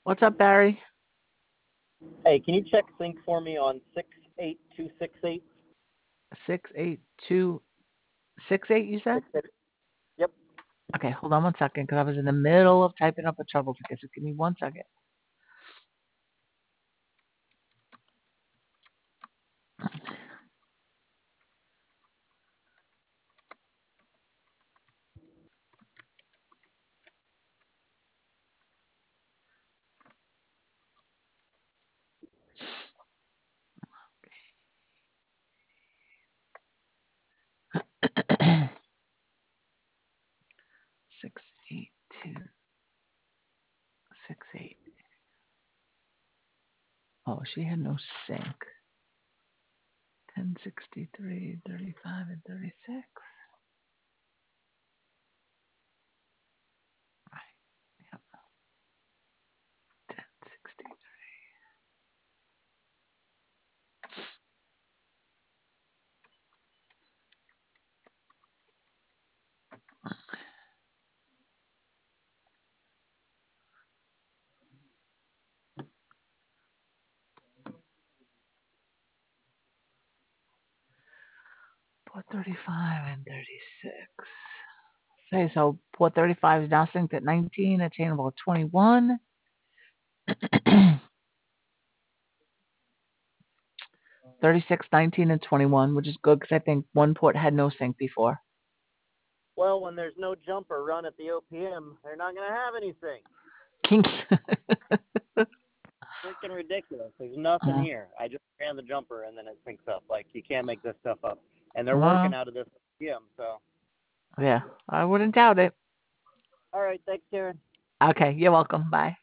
What's up, Barry? Hey, can you check sync for me on 68268? 68268, you said? Yep. Okay, hold on one second, because I was in the middle of typing up a trouble ticket, so give me 1 second. Six, eight, two, 6, 8. Oh, she had no sync. 1063, 35, and 36. Right. Yep. 1063. 435 and 36. Okay, so 435 is now synced at 19, attainable at 21. 36, 19, and 21, which is good because I think one port had no sync before. Well, when there's no jumper run at the OPM, they're not going to have anything. Freaking ridiculous. There's nothing here. I just ran the jumper and then it syncs up. Like, you can't make this stuff up. And they're working out of this OPM, so. Yeah, I wouldn't doubt it. All right. Thanks, Karen. Okay, you're welcome. Bye.